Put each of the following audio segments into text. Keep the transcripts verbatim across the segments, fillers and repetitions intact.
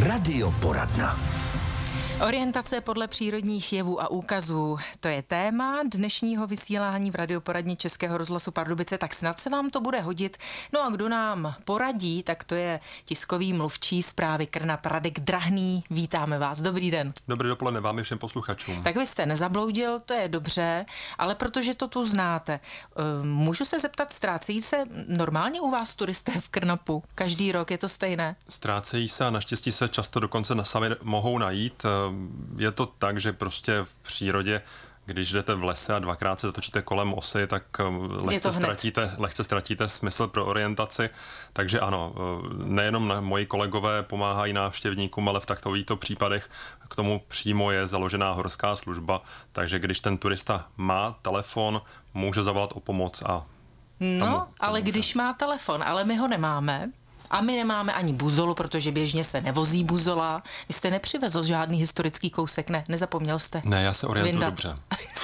Radioporadna. Orientace podle přírodních jevů a úkazů, to je téma dnešního vysílání v Radioporadně Českého rozhlasu Pardubice, tak snad se vám to bude hodit. No a kdo nám poradí, tak to je tiskový mluvčí zprávy Krnap Radek Drahný. Vítáme vás, dobrý den. Dobrý dopoledne vám i všem posluchačům. Tak vy jste nezabloudil, to je dobře, ale protože to tu znáte, můžu se zeptat, ztrácejí se normálně u vás turisté v Krnapu? Každý rok je to stejné? Ztrácejí se a naštěstí se často dokonce na sami mohou najít. Je to tak, že prostě v přírodě, když jdete v lese a dvakrát se zatočíte kolem osy, tak lehce ztratíte, lehce ztratíte smysl pro orientaci. Takže ano, nejenom moji kolegové pomáhají návštěvníkům, ale v takovýchto případech k tomu přímo je založená horská služba. Takže když ten turista má telefon, může zavolat o pomoc a No, tomu, ale může. když má telefon, ale my ho nemáme, a my nemáme ani buzolu, protože běžně se nevozí buzola. Vy jste nepřivezl žádný historický kousek, ne? Nezapomněl jste? Ne, já se orientuju Vyndat. dobře.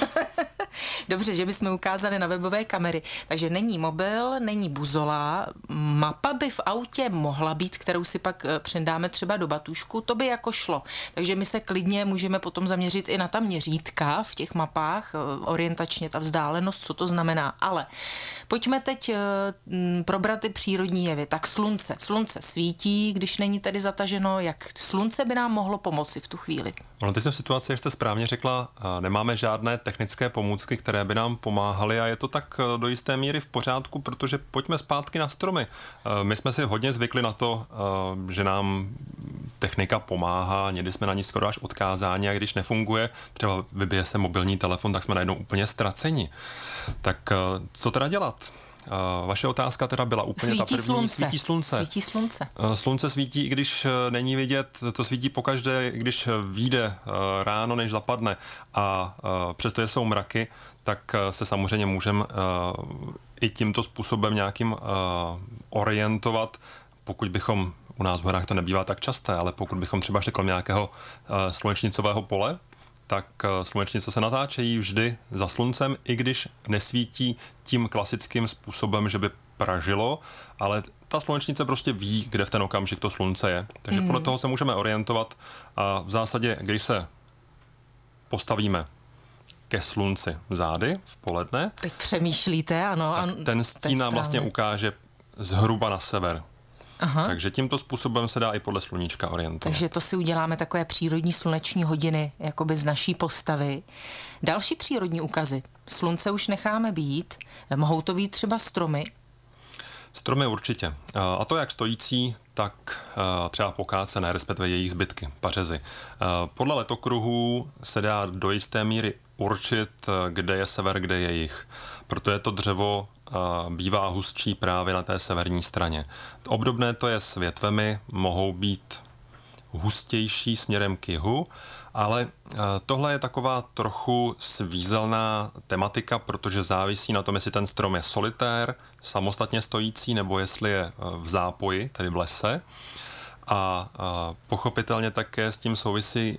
Dobře, že bychom ukázali na webové kamery. Takže není mobil, není buzola, mapa by v autě mohla být, kterou si pak přendáme třeba do batušku, to by jako šlo. Takže my se klidně můžeme potom zaměřit i na ta měřítka v těch mapách, orientačně ta vzdálenost, co to znamená. Ale pojďme teď probrat ty přírodní jevy. Tak slunce. Slunce svítí, když není tedy zataženo. Jak slunce by nám mohlo pomoci v tu chvíli? Ono, teď jsem v situaci, jak jste správně řekla, nemáme žádné technické pomůcky, které by nám pomáhaly a je to tak do jisté míry v pořádku, protože pojďme zpátky na stromy. My jsme si hodně zvykli na to, že nám technika pomáhá, někdy jsme na ní skoro až odkázáni a když nefunguje, třeba vybije se mobilní telefon, tak jsme najednou úplně ztraceni. Tak co teda dělat? Vaše otázka teda byla úplně svítí ta první. Slunce. Svítí slunce. Svítí slunce. Slunce svítí, i když není vidět, to svítí pokaždé, když vyjde ráno, než zapadne a přestože jsou mraky, tak se samozřejmě můžeme i tímto způsobem nějakým orientovat, pokud bychom, u nás v horách to nebývá tak časté, ale pokud bychom třeba šli kolem nějakého slunečnicového pole, tak slunečnice se natáčejí vždy za sluncem, i když nesvítí tím klasickým způsobem, že by pražilo, ale ta slunečnice prostě ví, kde v ten okamžik to slunce je. Takže mm. podle toho se můžeme orientovat a v zásadě, když se postavíme ke slunci zády v poledne, teď přemýšlíte, ano. Tak ten stín nám vlastně ukáže zhruba na sever. Aha. Takže tímto způsobem se dá i podle sluníčka orientovat. Takže to si uděláme takové přírodní sluneční hodiny, jakoby z naší postavy. Další přírodní ukazy. Slunce už necháme být. Mohou to být třeba stromy? Stromy určitě. A to jak stojící, tak třeba pokácené, respektive jejich zbytky, pařezy. Podle letokruhů se dá do jisté míry určit, kde je sever, kde je jih. Protože to dřevo bývá hustší právě na té severní straně. Obdobné to je s větvemi, mohou být hustější směrem k jihu, ale tohle je taková trochu svízelná tematika, protože závisí na tom, jestli ten strom je solitér, samostatně stojící, nebo jestli je v zápoji, tedy v lese. A pochopitelně také s tím souvisí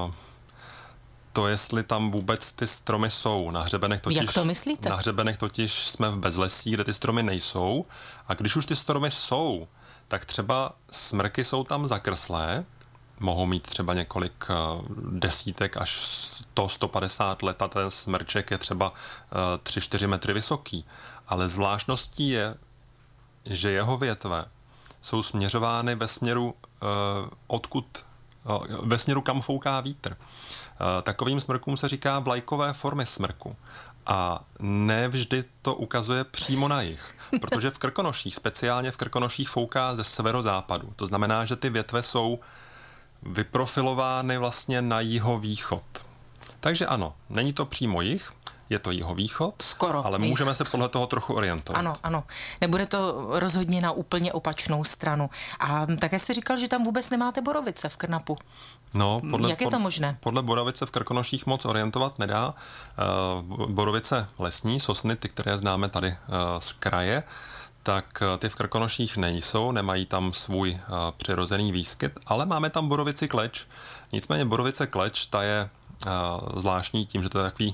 to, jestli tam vůbec ty stromy jsou. Na hřebenech totiž, Jak to myslíte? Na hřebenech totiž jsme v bezlesí, kde ty stromy nejsou. A když už ty stromy jsou, tak třeba smrky jsou tam zakrslé, mohou mít třeba několik desítek až sto, sto padesát let a ten smrček je třeba tři čtyři metry vysoký. Ale zvláštností je, že jeho větve jsou směřovány ve směru, odkud, ve směru kam fouká vítr. Takovým smrkům se říká vlajkové formy smrku. A ne vždy to ukazuje přímo na jih, protože v Krkonoších, speciálně v Krkonoších fouká ze severozápadu. To znamená, že ty větve jsou vyprofilovány vlastně na jihovýchod. Takže ano, není to přímo jih, je to jihovýchod, skoro, ale jich. Můžeme se podle toho trochu orientovat. Ano, ano. Nebude to rozhodně na úplně opačnou stranu. A také jste říkal, že tam vůbec nemáte borovice v Krnapu. No, podle, Jak je to možné? Podle borovice v Krkonoších moc orientovat nedá. Borovice lesní, sosny, ty, které známe tady z kraje, tak ty v Krkonoších nejsou, nemají tam svůj uh, přirozený výskyt, ale máme tam borovici kleč. Nicméně borovice kleč, ta je uh, zvláštní tím, že to je takový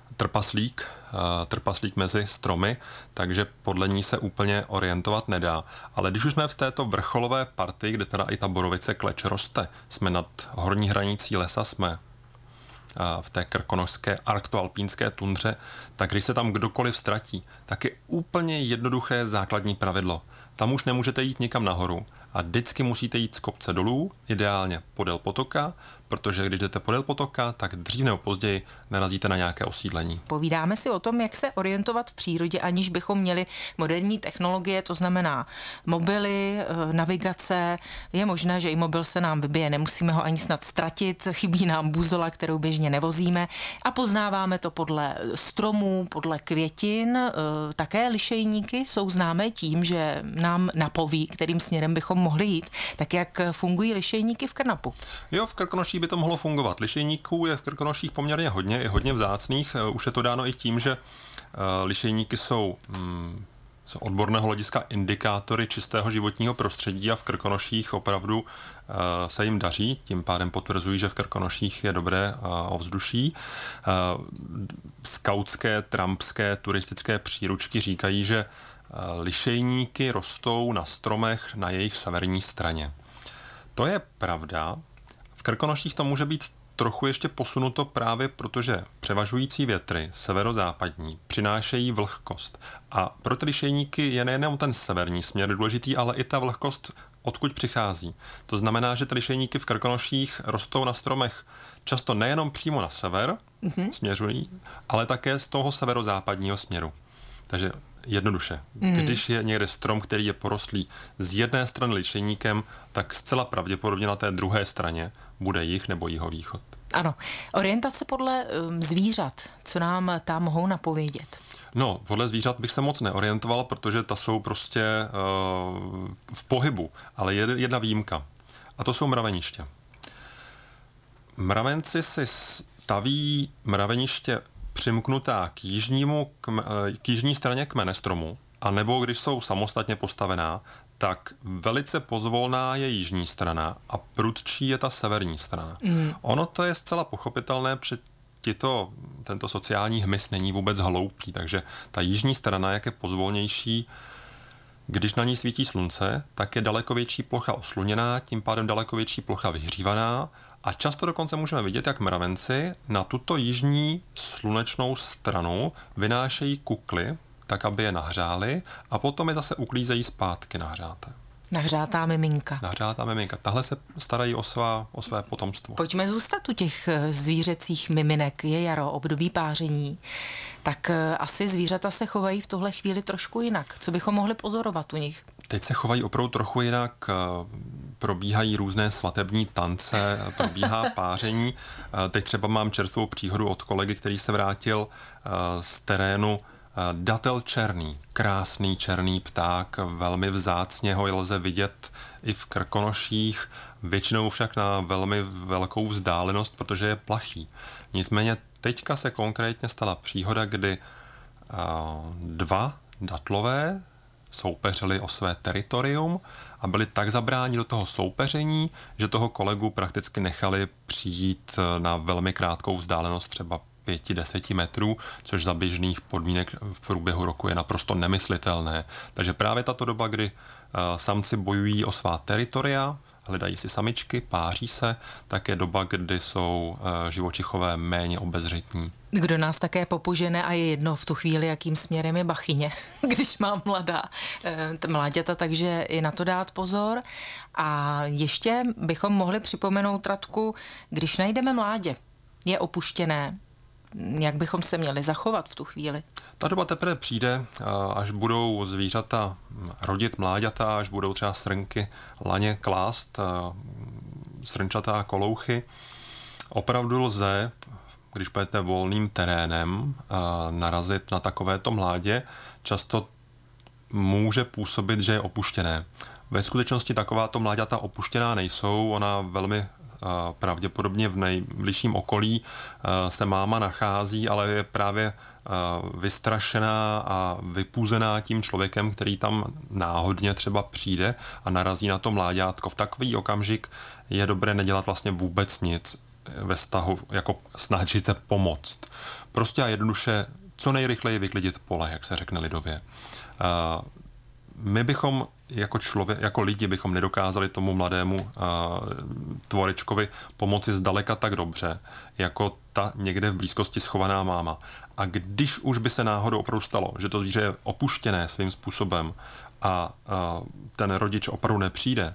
trpaslík, trpaslík mezi stromy, takže podle ní se úplně orientovat nedá. Ale když už jsme v této vrcholové partii, kde teda i ta borovice kleč roste, jsme nad horní hranicí lesa, jsme v té krkonošské arktoalpínské tundře, tak když se tam kdokoliv ztratí, tak je úplně jednoduché základní pravidlo. Tam už nemůžete jít nikam nahoru a vždycky musíte jít z kopce dolů, ideálně podél potoka, protože když jdete podél potoka, tak dřív nebo později narazíte na nějaké osídlení. Povídáme si o tom, jak se orientovat v přírodě, aniž bychom měli moderní technologie, to znamená mobily, navigace. Je možné, že i mobil se nám vybije, nemusíme ho ani snad ztratit, chybí nám buzola, kterou běžně nevozíme a poznáváme to podle stromů, podle květin. Také lišejníky jsou známé tím, že nám napoví, kterým směrem bychom mohli jít. Tak jak fungují lišejníky v Krnapu? Jo, v Krkonoších by to mohlo fungovat. Lišejníků je v Krkonoších poměrně hodně, je hodně vzácných. Už je to dáno i tím, že lišejníky jsou, hmm, jsou odborného hlediska indikátory čistého životního prostředí a v Krkonoších opravdu se jim daří. Tím pádem potvrzují, že v Krkonoších je dobré ovzduší. Skautské, trampské, turistické příručky říkají, že lišejníky rostou na stromech na jejich severní straně. To je pravda. V Krkonoších to může být trochu ještě posunuto právě protože převažující větry, severozápadní, přinášejí vlhkost. A pro ty lišejníky je nejen ten severní směr důležitý, ale i ta vlhkost, odkud přichází. To znamená, že ty lišejníky v Krkonoších rostou na stromech často nejenom přímo na sever, mm-hmm. směřují, ale také z toho severozápadního směru. Takže jednoduše. Mm. Když je někde strom, který je porostlý z jedné strany lišejníkem, tak zcela pravděpodobně na té druhé straně bude jih nebo jihovýchod. Ano. Orientace podle um, zvířat, co nám tam mohou napovědět? No, podle zvířat bych se moc neorientoval, protože ta jsou prostě uh, v pohybu, ale je jedna výjimka. A to jsou mraveniště. Mravenci si staví mraveniště přimknutá k, jižnímu, k jižní straně kmene stromu, a nebo když jsou samostatně postavená, tak velice pozvolná je jižní strana a prudčí je ta severní strana. Mm. Ono to je zcela pochopitelné, protože tito, tento sociální hmyz není vůbec hloupý, takže ta jižní strana, jak je pozvolnější, když na ní svítí slunce, tak je daleko větší plocha osluněná, tím pádem daleko větší plocha vyhřívaná. A často dokonce můžeme vidět, jak mravenci na tuto jižní slunečnou stranu vynášejí kukly, tak aby je nahřáli a potom je zase uklízejí zpátky nahřáté. Nahřátá miminka. Nahřátá miminka. Tahle se starají o, svá, o své potomstvo. Pojďme zůstat u těch zvířecích miminek. Je jaro, období páření. Tak asi zvířata se chovají v tuhle chvíli trošku jinak. Co bychom mohli pozorovat u nich? Teď se chovají opravdu trochu jinak. Probíhají různé svatební tance, probíhá páření. Teď třeba mám čerstvou příhodu od kolegy, který se vrátil z terénu. Datel černý, krásný černý pták, velmi vzácně ho lze vidět i v Krkonoších, většinou však na velmi velkou vzdálenost, protože je plachý. Nicméně teďka se konkrétně stala příhoda, kdy dva datlové soupeřili o své teritorium a byli tak zabráni do toho soupeření, že toho kolegu prakticky nechali přijít na velmi krátkou vzdálenost, třeba pěti, deseti metrů, což za běžných podmínek v průběhu roku je naprosto nemyslitelné. Takže právě tato doba, kdy uh, samci bojují o svá teritoria, hledají si samičky, páří se, tak je doba, kdy jsou uh, živočichové méně obezřetní. Kdo nás také popužene a je jedno v tu chvíli, jakým směrem je bachyně, když má mladá uh, mláďata, takže i na to dát pozor. A ještě bychom mohli připomenout, Radku, když najdeme mládě, je opuštěné, jak bychom se měli zachovat v tu chvíli? Ta doba teprve přijde, až budou zvířata rodit mláďata, až budou třeba srnky laně klást, srnčata a kolouchy. Opravdu lze, když půjdete volným terénem, narazit na takovéto mládě. Často může působit, že je opuštěné. Ve skutečnosti takováto mláďata opuštěná nejsou, ona velmi pravděpodobně v nejbližším okolí se máma nachází, ale je právě vystrašená a vypůzená tím člověkem, který tam náhodně třeba přijde a narazí na to mláďátko. V takový okamžik je dobré nedělat vlastně vůbec nic. ve vztahu jako snažit se pomoct. Prostě a jednoduše co nejrychleji vyklidit pole, jak se řekne lidově. My bychom jako člověk, jako lidi bychom nedokázali tomu mladému uh, tvorečkovi pomoci zdaleka tak dobře, jako ta někde v blízkosti schovaná máma. A když už by se náhodou opravdu stalo, že to zvíře je opuštěné svým způsobem a uh, ten rodič opravdu nepřijde,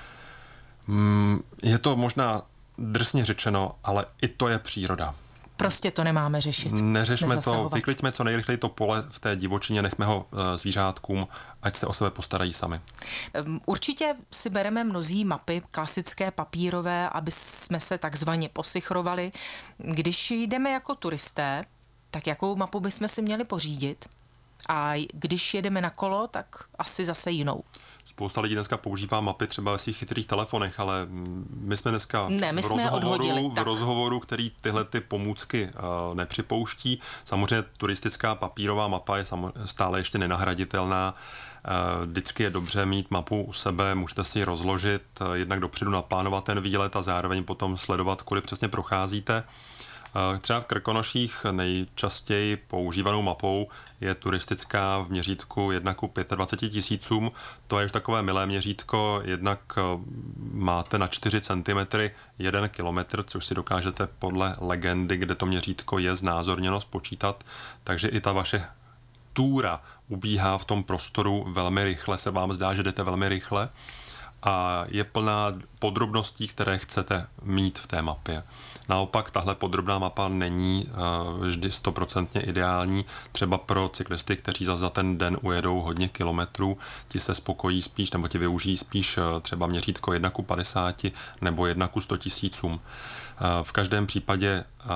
um, je to možná drsně řečeno, ale i to je příroda. Prostě to nemáme řešit. Neřešme to, vykliďme co nejrychleji to pole v té divočině, nechme ho zvířátkům, ať se o sebe postarají sami. Určitě si bereme mnozí mapy, klasické papírové, aby jsme se takzvaně posychrovali. Když jdeme jako turisté, tak jakou mapu bychom si měli pořídit? A když jedeme na kolo, tak asi zase jinou. Spousta lidí dneska používá mapy třeba ve svých chytrých telefonech, ale my jsme dneska ne, my v, jsme rozhovoru, odhodili, v rozhovoru, který tyhle ty pomůcky uh, nepřipouští. Samozřejmě turistická papírová mapa je stále ještě nenahraditelná. Uh, vždycky je dobře mít mapu u sebe, můžete si ji rozložit, uh, jednak dopředu naplánovat ten výlet a zároveň potom sledovat, kudy přesně procházíte. Třeba v Krkonoších nejčastěji používanou mapou je turistická v měřítku jedna ku dvaceti pěti tisícům. To je už takové milé měřítko, jednak máte na čtyři centimetry jeden kilometr, což si dokážete podle legendy, kde to měřítko je znázorněno, spočítat. Takže i ta vaše túra ubíhá v tom prostoru velmi rychle, se vám zdá, že jdete velmi rychle a je plná podrobností, které chcete mít v té mapě. Naopak tahle podrobná mapa není uh, vždy stoprocentně ideální. Třeba pro cyklisty, kteří za, za ten den ujedou hodně kilometrů, ti se spokojí spíš, nebo ti využijí spíš uh, třeba měřítko jedna ku padesáti nebo jedna ku sto tisícům. Uh, v každém případě uh,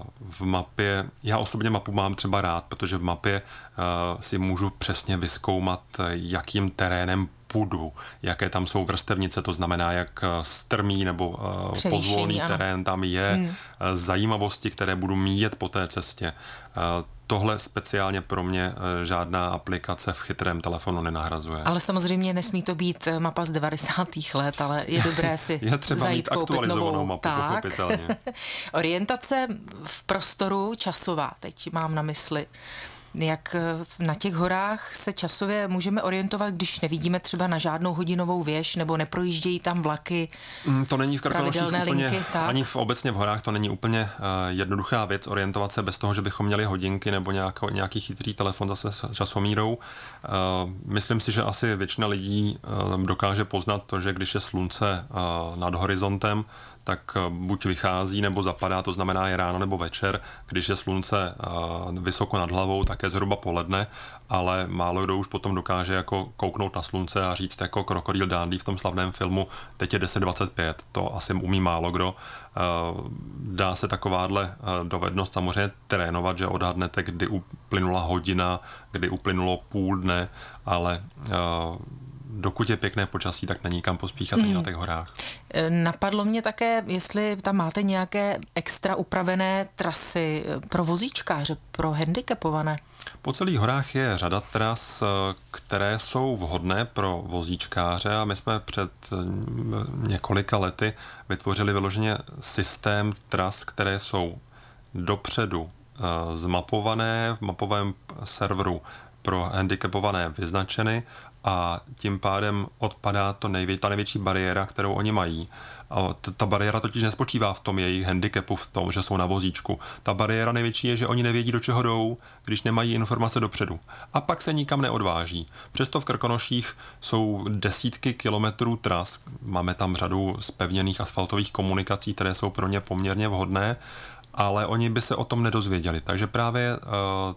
v mapě, já osobně mapu mám třeba rád, protože v mapě uh, si můžu přesně vyzkoumat, jakým terénem půdu, jaké tam jsou vrstevnice, to znamená, jak strmý nebo uh, pozvolný ano. terén tam je, hmm. zajímavosti, které budu míjet po té cestě. Uh, tohle speciálně pro mě uh, žádná aplikace v chytrém telefonu nenahrazuje. Ale samozřejmě nesmí to být mapa z devadesátých let, ale je dobré si je třeba zajít mít aktualizovanou novou. mapu, tak. pochopitelně. Orientace v prostoru časová, teď mám na mysli. Jak na těch horách se časově můžeme orientovat, když nevidíme třeba na žádnou hodinovou věž nebo neprojíždějí tam vlaky? Mm, to není v Krkonoších úplně, linky, ani v obecně v horách to není úplně uh, jednoduchá věc orientovat se bez toho, že bychom měli hodinky nebo nějako, nějaký chytrý telefon zase s časomírou. Uh, myslím si, že asi většina lidí uh, dokáže poznat to, že když je slunce uh, nad horizontem, tak buď vychází nebo zapadá, to znamená je ráno nebo večer. Když je slunce uh, vysoko nad hlavou, tak je zhruba poledne, ale málo kdo už potom dokáže jako kouknout na slunce a říct jako krokodýl Dundee v tom slavném filmu, teď je deset dvacet pět, to asi umí málo kdo. Uh, dá se takováhle uh, dovednost samozřejmě trénovat, že odhadnete, kdy uplynula hodina, kdy uplynulo půl dne, ale uh, dokud je pěkné počasí, tak není kam pospíchat ani hmm. na těch horách. Napadlo mě také, jestli tam máte nějaké extra upravené trasy pro vozíčkáře, pro handicapované. Po celých horách je řada tras, které jsou vhodné pro vozíčkáře a my jsme před několika lety vytvořili vyloženě systém tras, které jsou dopředu zmapované v mapovém serveru pro handicapované vyznačeny a tím pádem odpadá to nejvě, ta největší bariéra, kterou oni mají. A t- ta bariéra totiž nespočívá v tom jejich handicapu, v tom, že jsou na vozíčku. Ta bariéra největší je, že oni nevědí, do čeho jdou, když nemají informace dopředu. A pak se nikam neodváží. Přesto v Krkonoších jsou desítky kilometrů tras. Máme tam řadu zpevněných asfaltových komunikací, které jsou pro ně poměrně vhodné, ale oni by se o tom nedozvěděli. Takže právě uh,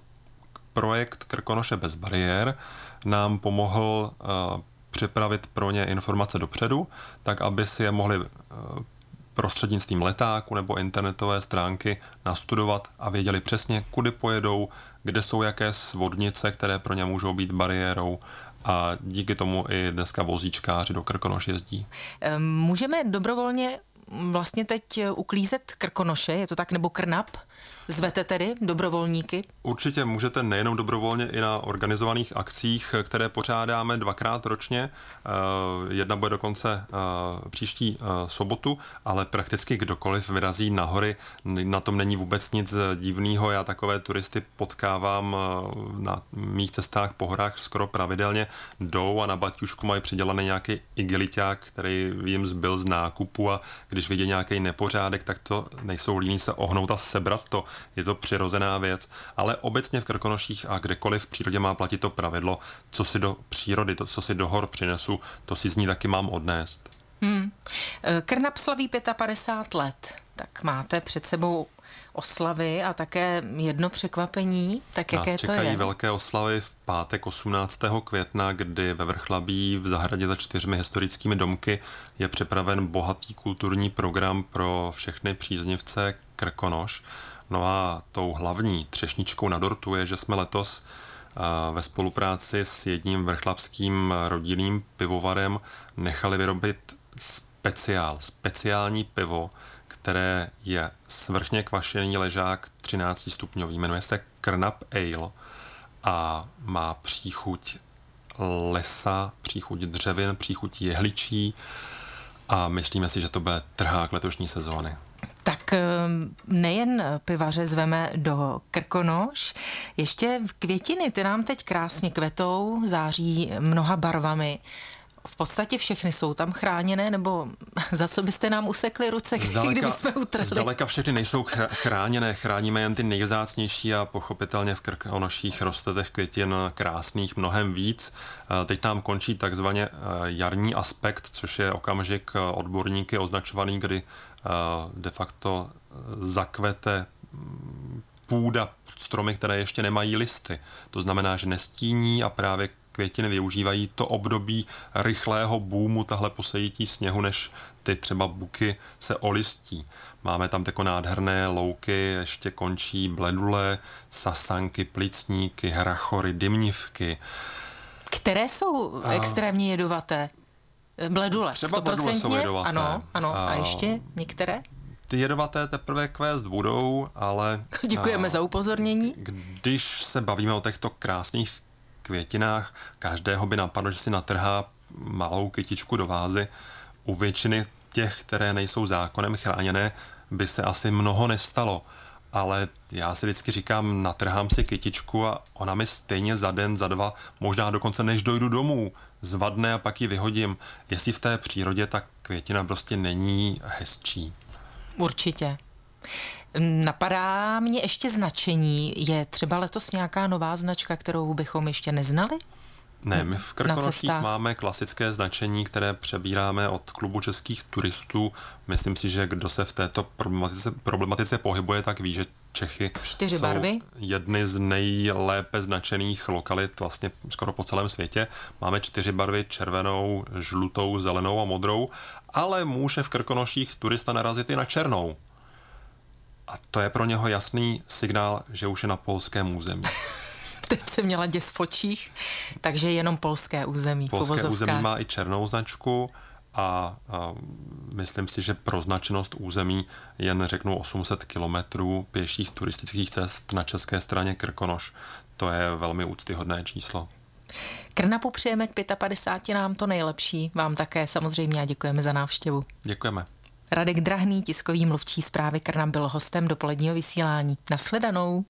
projekt Krkonoše bez bariér nám pomohl uh, připravit pro ně informace dopředu, tak aby si je mohli uh, prostřednictvím letáku nebo internetové stránky nastudovat a věděli přesně, kudy pojedou, kde jsou jaké svodnice, které pro ně můžou být bariérou a díky tomu i dneska vozíčkáři do Krkonoš jezdí. Můžeme dobrovolně vlastně teď uklízet Krkonoše, je to tak, nebo Krnap? Zvete tedy dobrovolníky? Určitě můžete nejenom dobrovolně i na organizovaných akcích, které pořádáme dvakrát ročně. Jedna bude dokonce příští sobotu, ale prakticky kdokoliv vyrazí na hory, na tom není vůbec nic divného. Já takové turisty potkávám na mých cestách po horách skoro pravidelně. Jdou a na baťušku mají přidělaný nějaký igeliťák, který jim zbyl z nákupu, a když vidí nějaký nepořádek, tak to nejsou líní se ohnout a sebrat to. Je to přirozená věc, ale obecně v Krkonoších a kdekoliv v přírodě má platit to pravidlo, co si do přírody, to, co si do hor přinesu, to si z ní taky mám odnést. Hmm. Krnap slaví padesát pět let, tak máte před sebou oslavy a také jedno překvapení, tak jaké Nás to čekají je? velké oslavy v pátek osmnáctého května, kdy ve Vrchlabí v zahradě za čtyřmi historickými domky je připraven bohatý kulturní program pro všechny příznivce Krkonoš. No a tou hlavní třešničkou na dortu je, že jsme letos ve spolupráci s jedním vrchlabským rodinným pivovarem nechali vyrobit speciál, speciální pivo, které je svrchně kvašený ležák třináctistupňový, jmenuje se Krnap Ale a má příchuť lesa, příchuť dřevin, příchuť jehličí a myslíme si, že to bude trhák letošní sezóny. Tak nejen pivaře zveme do Krkonoš, ještě květiny, ty nám teď krásně kvetou, září mnoha barvami. V podstatě všechny jsou tam chráněné, nebo za co byste nám usekli ruce, zdaleka, kdybychom utrhli? Zdaleka všechny nejsou chráněné, chráníme jen ty nejvzácnější a pochopitelně v Krkonoších roste těch květin krásných mnohem víc. Teď nám končí takzvaně jarní aspekt, což je okamžik odborníky označovaný, kdy de facto zakvete půda, stromy, které ještě nemají listy. To znamená, že nestíní a právě květiny využívají to období rychlého boomu, tahle posejití sněhu, než ty třeba buky se olistí. Máme tam tako nádherné louky, ještě končí bledule, sasanky, plicníky, hrachory, dymnivky. Které jsou a... extrémně jedovaté? Bledule, třeba bledule jsou jedovaté. Ano, ano. A, a ještě některé? Ty jedovaté teprve kvést budou, ale... Děkujeme a... za upozornění. Když se bavíme o těchto krásných květinách, každého by napadlo, že si natrhá malou kytičku do vázy. U většiny těch, které nejsou zákonem chráněné, by se asi mnoho nestalo. Ale já si vždycky říkám, natrhám si kytičku a ona mi stejně za den, za dva, možná dokonce než dojdu domů, zvadne a pak ji vyhodím. Jestli v té přírodě ta květina prostě není hezčí. Určitě. Napadá mě ještě značení. Je třeba letos nějaká nová značka, kterou bychom ještě neznali? Ne, my v Krkonoších máme klasické značení, které přebíráme od Klubu českých turistů. Myslím si, že kdo se v této problematice, problematice pohybuje, tak ví, že Čechy Čtyři jsou barvy. jedny z nejlépe značených lokalit vlastně skoro po celém světě. Máme čtyři barvy, červenou, žlutou, zelenou a modrou, ale může v Krkonoších turista narazit i na černou. A to je pro něho jasný signál, že už je na polském území. Teď jsem měla děs v očích, takže jenom polské území. Polské území má i černou značku a, a myslím si, že pro značenost území jen řeknu osm set kilometrů pěších turistických cest na české straně Krkonoš. To je velmi úctyhodné číslo. Krnapu přejeme k padesáti pěti nám to nejlepší. Vám také samozřejmě a děkujeme za návštěvu. Děkujeme. Radek Drahný, tiskový mluvčí zprávy Krnap, byl hostem dopoledního vysílání. Nashledanou.